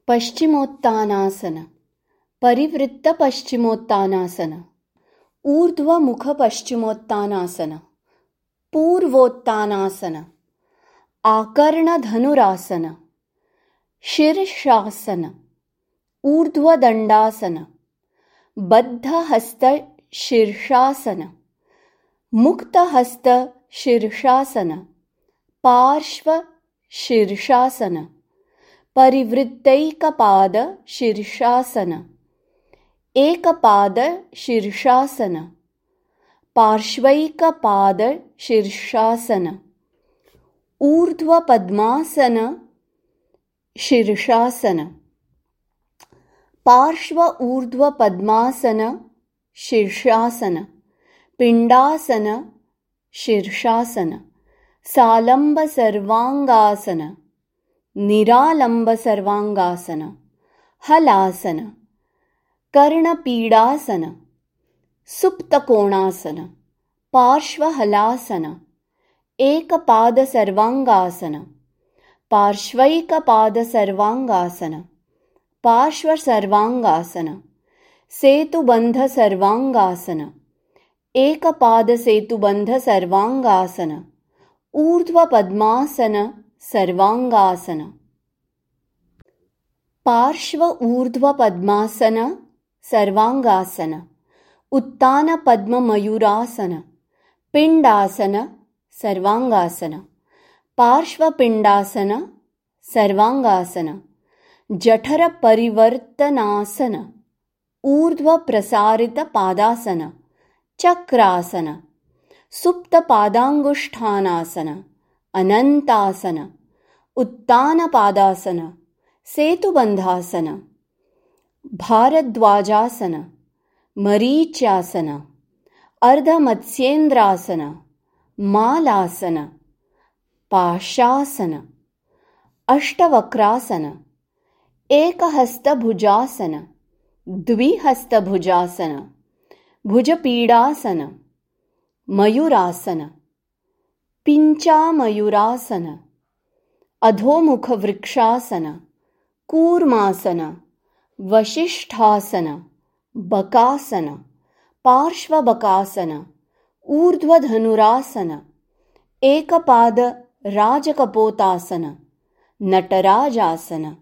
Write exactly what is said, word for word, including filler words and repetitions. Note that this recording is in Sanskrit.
पश्चिमोत्तानासन, परिवृत्त पश्चिमोत्तानासन, ऊर्ध्वमुख पश्चिमोत्तानासन, पूर्वोत्तानासन, आकर्ण धनुरासन, शीर्षासन, ऊर्ध्वदंडासन, बद्धहस्त शीर्षासन, मुक्तहस्त शीर्षासन, पार्श्व शीर्षासन, परिवृत्तैकपाद शीर्षासन, एकपाद शीर्षासन, पार्श्वैकपाद शीर्षासन, ऊर्ध्व पद्मासन शीर्षासन, पार्श्व ऊर्ध्व पद्मासन शीर्षासन, पिंडासन शीर्षासन, सालंब सर्वांगासन, निरालंब सर्वांगासन, हलासन, कर्णपीडासन, सुप्तकोणासन, पार्श्वहलासन, एकपाद सर्वांगासन, पार्श्वैकपाद सर्वांगासन, पार्श्व सर्वांगासन, सेतुबंध सर्वांगासन, एकपाद सेतुबंध सर्वांगासन, ऊर्ध्व पद्मासन सर्वांगासन, पार्श्व ऊर्ध्व पद्मासन सर्वांगासन, उत्तान पद्म मयूरासन, पिंडासन सर्वांगासन, पार्श्व पिंडासन सर्वांगासन, जठर परिवर्तनासन, ऊर्ध्व प्रसारित पादासन, चक्रासन, सुप्त पादांगुष्ठानासन, अनंतासन, उत्तान पादासन, सेतुबंधासन, भारद्वाजासन, मरीच्यासन, अर्धमत्स्येन्द्रासन, मालासन, पाशासन, अष्टवक्रासन, एकहस्तभुजासन, द्विहस्तभुजासन, भुजपीडासन, मयूरासन, पिंचामयूरासन, अधोमुख वृक्षासन, कूर्मासन, वशिष्ठासन, बकासन, पार्श्वबकासन, ऊर्ध्वधनुरासन, एकपाद राजकपोतासन, नटराजासन,